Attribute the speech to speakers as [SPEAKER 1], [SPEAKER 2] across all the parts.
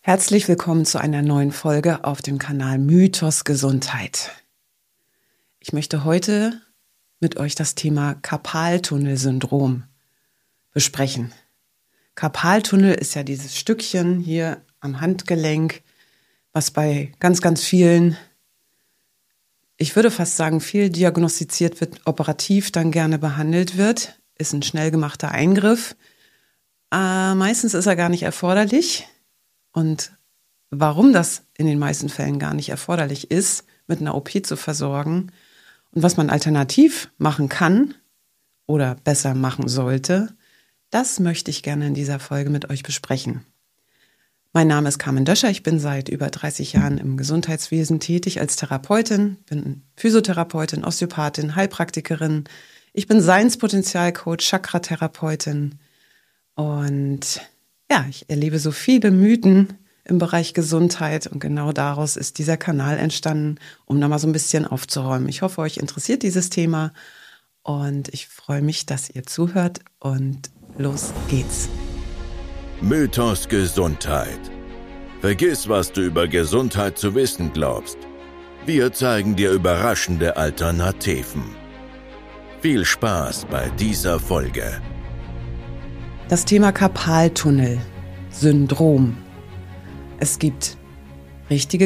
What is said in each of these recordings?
[SPEAKER 1] Herzlich willkommen zu einer neuen Folge auf dem Kanal Mythos Gesundheit. Ich möchte heute mit euch das Thema Karpaltunnelsyndrom besprechen. Karpaltunnel ist ja dieses Stückchen hier am Handgelenk, was bei ganz, ganz vielen, ich würde fast sagen, viel diagnostiziert wird, operativ dann gerne behandelt wird. Ist ein schnell gemachter Eingriff. Meistens ist er gar nicht erforderlich. Und warum das in den meisten Fällen gar nicht erforderlich ist, mit einer OP zu versorgen und was man alternativ machen kann oder besser machen sollte, das möchte ich gerne in dieser Folge mit euch besprechen. Mein Name ist Carmen Döscher, ich bin seit über 30 Jahren im Gesundheitswesen tätig als Therapeutin, bin Physiotherapeutin, Osteopathin, Heilpraktikerin, ich bin Seinspotenzialcoach, Chakratherapeutin und ja, ich erlebe so viele Mythen im Bereich Gesundheit und genau daraus ist dieser Kanal entstanden, um da mal so ein bisschen aufzuräumen. Ich hoffe, euch interessiert dieses Thema und ich freue mich, dass ihr zuhört und los geht's.
[SPEAKER 2] Mythos Gesundheit. Vergiss, was du über Gesundheit zu wissen glaubst. Wir zeigen dir überraschende Alternativen. Viel Spaß bei dieser Folge.
[SPEAKER 1] Das Thema Karpaltunnel-Syndrom. Es gibt richtige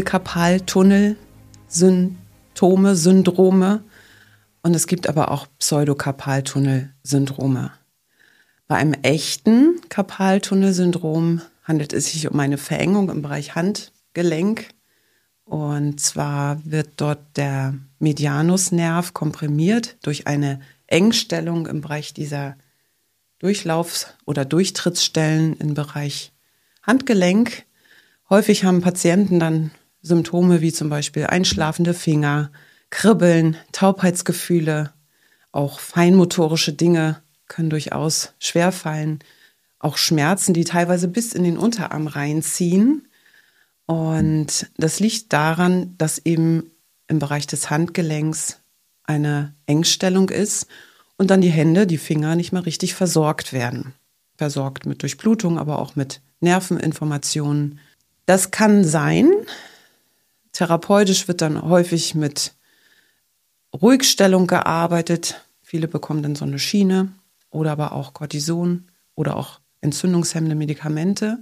[SPEAKER 1] Karpaltunnel-Symptome, Syndrome und es gibt aber auch Pseudokarpaltunnel-Syndrome. Bei einem echten Karpaltunnel-Syndrom handelt es sich um eine Verengung im Bereich Handgelenk und zwar wird dort der Medianusnerv komprimiert durch eine Engstellung im Bereich dieser Durchlaufs- oder Durchtrittsstellen im Bereich Handgelenk. Häufig haben Patienten dann Symptome wie zum Beispiel einschlafende Finger, Kribbeln, Taubheitsgefühle, auch feinmotorische Dinge können durchaus schwerfallen, auch Schmerzen, die teilweise bis in den Unterarm reinziehen. Und das liegt daran, dass eben im Bereich des Handgelenks eine Engstellung ist und dann die Hände, die Finger nicht mehr richtig versorgt werden. Versorgt mit Durchblutung, aber auch mit Nerveninformationen. Das kann sein. Therapeutisch wird dann häufig mit Ruhigstellung gearbeitet. Viele bekommen dann so eine Schiene oder aber auch Cortison oder auch entzündungshemmende Medikamente.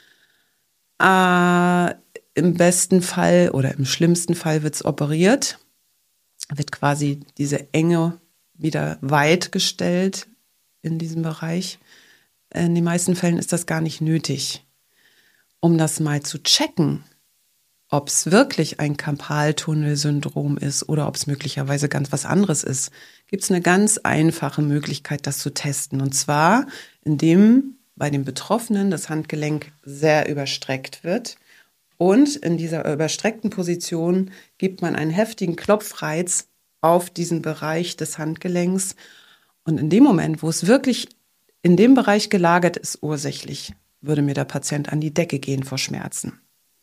[SPEAKER 1] Im besten Fall oder im schlimmsten Fall wird es operiert. Wird quasi diese Enge wieder weit gestellt in diesem Bereich. In den meisten Fällen ist das gar nicht nötig. Um das mal zu checken, ob es wirklich ein Karpaltunnelsyndrom ist oder ob es möglicherweise ganz was anderes ist, gibt es eine ganz einfache Möglichkeit, das zu testen. Und zwar, indem bei dem Betroffenen das Handgelenk sehr überstreckt wird und in dieser überstreckten Position gibt man einen heftigen Klopfreiz auf diesen Bereich des Handgelenks. Und in dem Moment, wo es wirklich in dem Bereich gelagert ist, ursächlich, würde mir der Patient an die Decke gehen vor Schmerzen.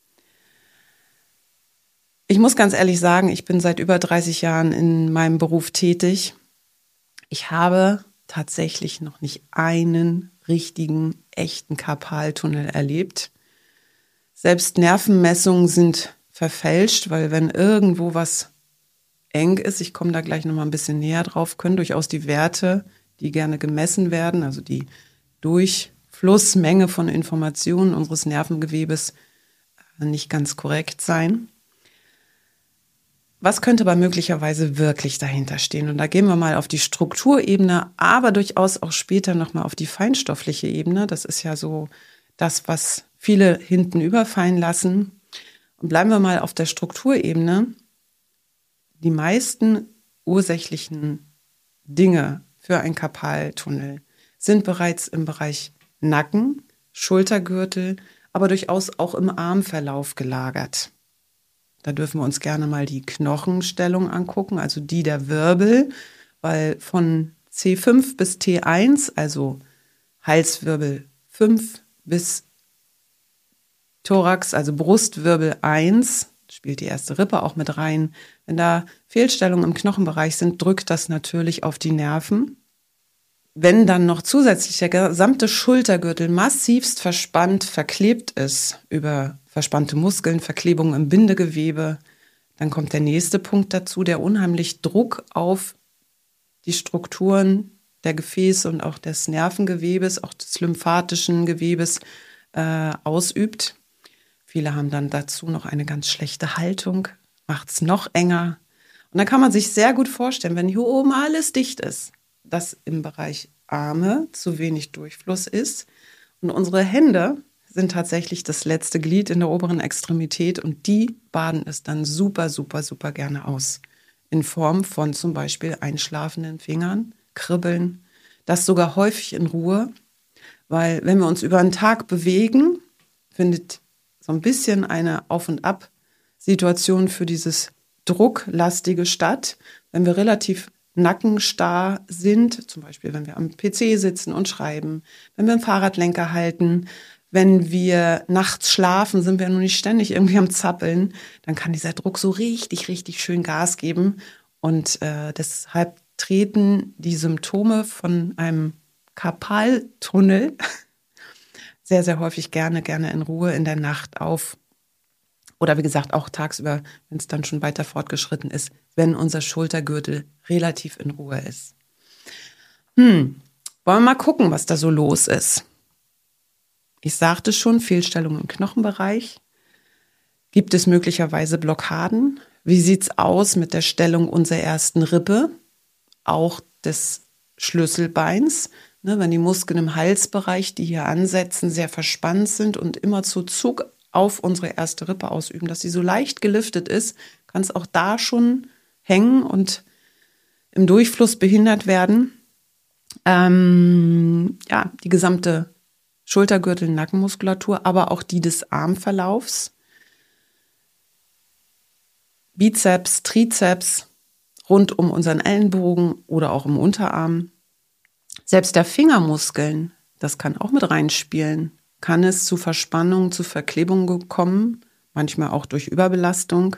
[SPEAKER 1] Ich muss ganz ehrlich sagen, ich bin seit über 30 Jahren in meinem Beruf tätig. Ich habe tatsächlich noch nicht einen richtigen, echten Karpaltunnel erlebt. Selbst Nervenmessungen sind verfälscht, weil wenn irgendwo was eng ist, ich komme da gleich nochmal ein bisschen näher drauf, können durchaus die Werte, die gerne gemessen werden, also die Durchflussmenge von Informationen unseres Nervengewebes nicht ganz korrekt sein. Was könnte aber möglicherweise wirklich dahinter stehen? Und da gehen wir mal auf die Strukturebene, aber durchaus auch später nochmal auf die feinstoffliche Ebene. Das ist ja so das, was viele hinten überfallen lassen. Und bleiben wir mal auf der Strukturebene. Die meisten ursächlichen Dinge für einen Karpaltunnel sind bereits im Bereich Nacken, Schultergürtel, aber durchaus auch im Armverlauf gelagert. Da dürfen wir uns gerne mal die Knochenstellung angucken, also die der Wirbel, weil von C5 bis T1, also Halswirbel 5 bis Thorax, also Brustwirbel 1, spielt die erste Rippe auch mit rein. Wenn da Fehlstellungen im Knochenbereich sind, drückt das natürlich auf die Nerven. wenn dann noch zusätzlich der gesamte Schultergürtel massivst verspannt, verklebt ist über verspannte Muskeln, Verklebungen im Bindegewebe, dann kommt der nächste Punkt dazu, der unheimlich Druck auf die Strukturen der Gefäße und auch des Nervengewebes, auch des lymphatischen Gewebes ausübt. Viele haben dann dazu noch eine ganz schlechte Haltung, macht es noch enger. Und dann kann man sich sehr gut vorstellen, wenn hier oben alles dicht ist, dass im Bereich Arme zu wenig Durchfluss ist. Und unsere Hände sind tatsächlich das letzte Glied in der oberen Extremität und die baden es dann super, super, super gerne aus. In Form von zum Beispiel einschlafenden Fingern, Kribbeln, das sogar häufig in Ruhe, weil wenn wir uns über einen Tag bewegen, findet so ein bisschen eine Auf- und Ab-Situation für dieses Drucklastige statt. Wenn wir relativ nackenstarr sind, zum Beispiel wenn wir am PC sitzen und schreiben, wenn wir einen Fahrradlenker halten, wenn wir nachts schlafen, sind wir nur nicht ständig irgendwie am Zappeln, dann kann dieser Druck so richtig, richtig schön Gas geben. Und deshalb treten die Symptome von einem Karpaltunnel sehr, sehr häufig gerne in Ruhe in der Nacht auf. Oder wie gesagt, auch tagsüber, wenn es dann schon weiter fortgeschritten ist, wenn unser Schultergürtel relativ in Ruhe ist. Wollen wir mal gucken, was da so los ist. Ich sagte schon, Fehlstellungen im Knochenbereich. Gibt es möglicherweise Blockaden? Wie sieht es aus mit der Stellung unserer ersten Rippe, auch des Schlüsselbeins? Ne, wenn die Muskeln im Halsbereich, die hier ansetzen, sehr verspannt sind und immer zu Zug auf unsere erste Rippe ausüben, dass sie so leicht geliftet ist, kann es auch da schon hängen und im Durchfluss behindert werden. Die gesamte Schultergürtel, Nackenmuskulatur, aber auch die des Armverlaufs. Bizeps, Trizeps, rund um unseren Ellenbogen oder auch im Unterarm. Selbst der Fingermuskeln, das kann auch mit reinspielen. Kann es zu Verspannungen, zu Verklebungen kommen, manchmal auch durch Überbelastung.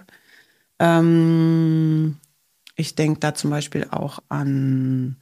[SPEAKER 1] Ich denke da zum Beispiel auch an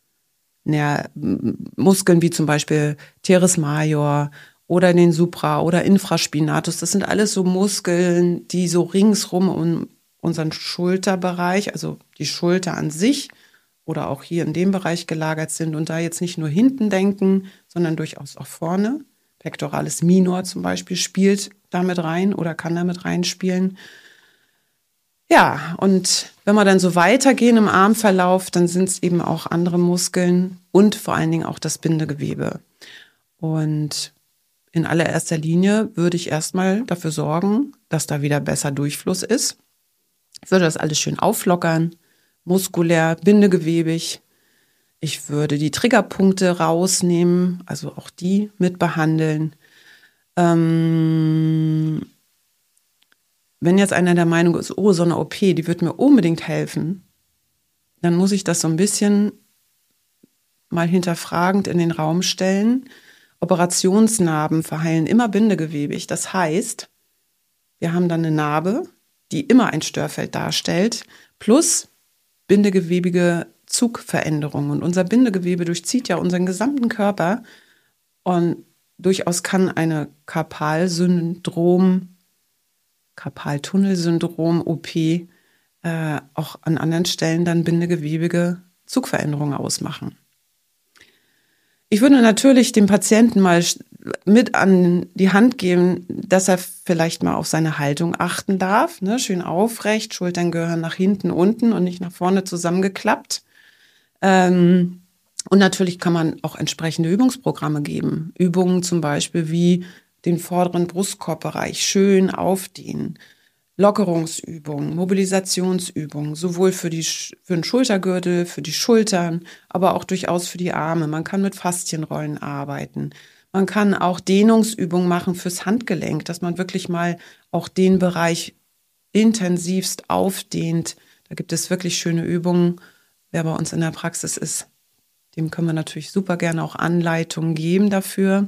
[SPEAKER 1] Muskeln wie zum Beispiel Teres major oder den Supra- oder Infraspinatus. Das sind alles so Muskeln, die so ringsrum um unseren Schulterbereich, also die Schulter an sich oder auch hier in dem Bereich gelagert sind und da jetzt nicht nur hinten denken, sondern durchaus auch vorne. Pectoralis minor zum Beispiel spielt damit rein oder kann damit reinspielen. Ja, und wenn wir dann so weitergehen im Armverlauf, dann sind es eben auch andere Muskeln und vor allen Dingen auch das Bindegewebe. Und in allererster Linie würde ich erstmal dafür sorgen, dass da wieder besser Durchfluss ist. Ich würde das alles schön auflockern, muskulär, bindegewebig. Ich würde die Triggerpunkte rausnehmen, also auch die mit behandeln. Wenn jetzt einer der Meinung ist, oh, so eine OP, die wird mir unbedingt helfen, dann muss ich das so ein bisschen mal hinterfragend in den Raum stellen. Operationsnarben verheilen immer bindegewebig. Das heißt, wir haben dann eine Narbe, die immer ein Störfeld darstellt, plus bindegewebige Zugveränderungen. Und unser Bindegewebe durchzieht ja unseren gesamten Körper und durchaus kann eine Karpaltunnelsyndrom, OP, auch an anderen Stellen dann bindegewebige Zugveränderungen ausmachen. Ich würde natürlich dem Patienten mal mit an die Hand geben, dass er vielleicht mal auf seine Haltung achten darf. Ne? Schön aufrecht, Schultern gehören nach hinten, unten und nicht nach vorne zusammengeklappt. Und natürlich kann man auch entsprechende Übungsprogramme geben. Übungen zum Beispiel wie den vorderen Brustkorbbereich schön aufdehnen. Lockerungsübungen, Mobilisationsübungen, sowohl für den Schultergürtel, für die Schultern, aber auch durchaus für die Arme. Man kann mit Faszienrollen arbeiten. Man kann auch Dehnungsübungen machen fürs Handgelenk, dass man wirklich mal auch den Bereich intensivst aufdehnt. Da gibt es wirklich schöne Übungen. Wer bei uns in der Praxis ist, dem können wir natürlich super gerne auch Anleitungen geben dafür.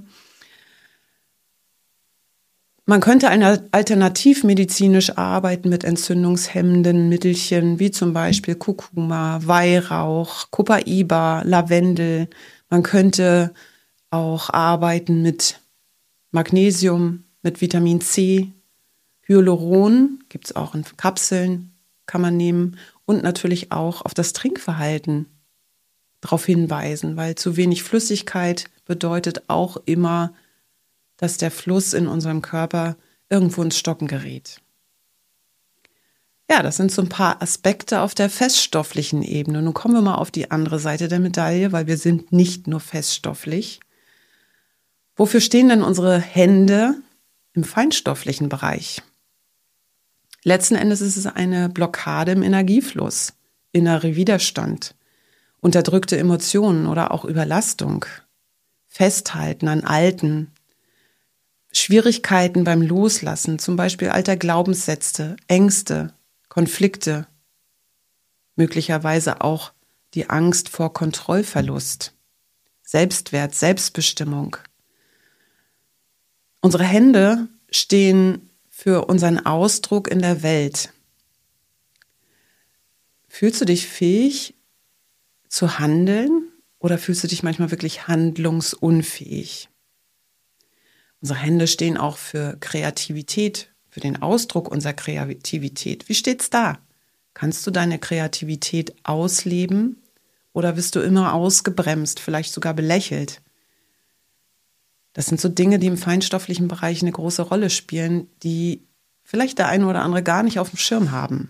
[SPEAKER 1] Man könnte alternativmedizinisch arbeiten mit entzündungshemmenden Mittelchen, wie zum Beispiel Kurkuma, Weihrauch, Copaiba, Lavendel. Man könnte auch arbeiten mit Magnesium, mit Vitamin C, Hyaluron, gibt es auch in Kapseln, kann man nehmen. Und natürlich auch auf das Trinkverhalten darauf hinweisen, weil zu wenig Flüssigkeit bedeutet auch immer, dass der Fluss in unserem Körper irgendwo ins Stocken gerät. Ja, das sind so ein paar Aspekte auf der feststofflichen Ebene. Nun kommen wir mal auf die andere Seite der Medaille, weil wir sind nicht nur feststofflich. Wofür stehen denn unsere Hände im feinstofflichen Bereich? Letzten Endes ist es eine Blockade im Energiefluss, innerer Widerstand, unterdrückte Emotionen oder auch Überlastung, Festhalten an Alten, Schwierigkeiten beim Loslassen, zum Beispiel alter Glaubenssätze, Ängste, Konflikte, möglicherweise auch die Angst vor Kontrollverlust, Selbstwert, Selbstbestimmung. Unsere Hände stehen für unseren Ausdruck in der Welt. Fühlst du dich fähig zu handeln oder fühlst du dich manchmal wirklich handlungsunfähig? Unsere Hände stehen auch für Kreativität, für den Ausdruck unserer Kreativität. Wie steht's da? Kannst du deine Kreativität ausleben oder bist du immer ausgebremst, vielleicht sogar belächelt? Das sind so Dinge, die im feinstofflichen Bereich eine große Rolle spielen, die vielleicht der eine oder andere gar nicht auf dem Schirm haben.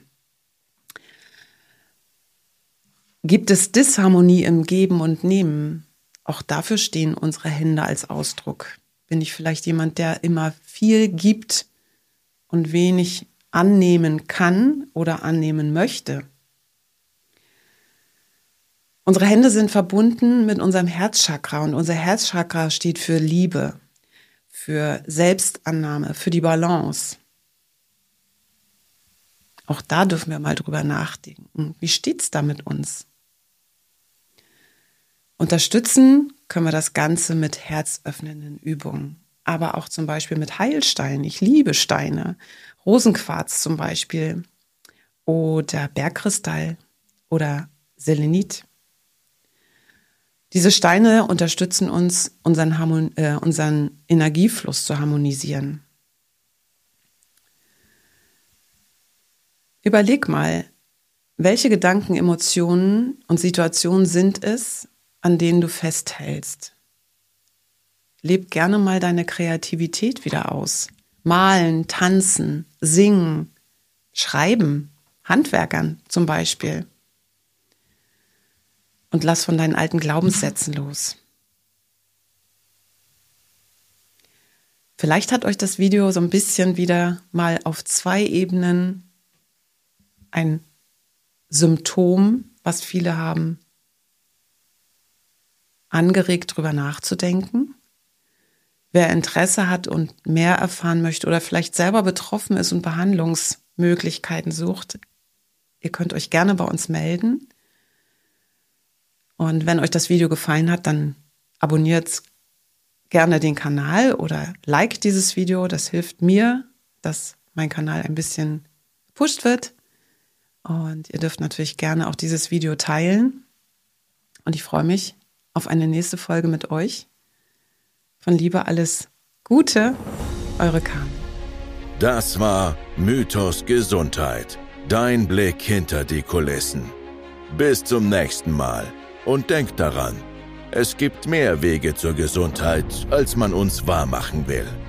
[SPEAKER 1] Gibt es Disharmonie im Geben und Nehmen? Auch dafür stehen unsere Hände als Ausdruck. Bin ich vielleicht jemand, der immer viel gibt und wenig annehmen kann oder annehmen möchte? Unsere Hände sind verbunden mit unserem Herzchakra und unser Herzchakra steht für Liebe, für Selbstannahme, für die Balance. Auch da dürfen wir mal drüber nachdenken. Wie steht's da mit uns? Unterstützen können wir das Ganze mit herzöffnenden Übungen, aber auch zum Beispiel mit Heilsteinen. Ich liebe Steine, Rosenquarz zum Beispiel oder Bergkristall oder Selenit. Diese Steine unterstützen uns, unseren Energiefluss zu harmonisieren. Überleg mal, welche Gedanken, Emotionen und Situationen sind es, an denen du festhältst. Leb gerne mal deine Kreativität wieder aus. Malen, tanzen, singen, schreiben, Handwerkern zum Beispiel. Und lass von deinen alten Glaubenssätzen los. Vielleicht hat euch das Video so ein bisschen wieder mal auf 2 Ebenen ein Symptom, was viele haben, angeregt, drüber nachzudenken. Wer Interesse hat und mehr erfahren möchte oder vielleicht selber betroffen ist und Behandlungsmöglichkeiten sucht, ihr könnt euch gerne bei uns melden. Und wenn euch das Video gefallen hat, dann abonniert gerne den Kanal oder liked dieses Video. Das hilft mir, dass mein Kanal ein bisschen gepusht wird. Und ihr dürft natürlich gerne auch dieses Video teilen. Und ich freue mich auf eine nächste Folge mit euch. Von Liebe alles Gute, eure Carmen.
[SPEAKER 2] Das war Mythos Gesundheit. Dein Blick hinter die Kulissen. Bis zum nächsten Mal. Und denkt daran, es gibt mehr Wege zur Gesundheit, als man uns wahrmachen will.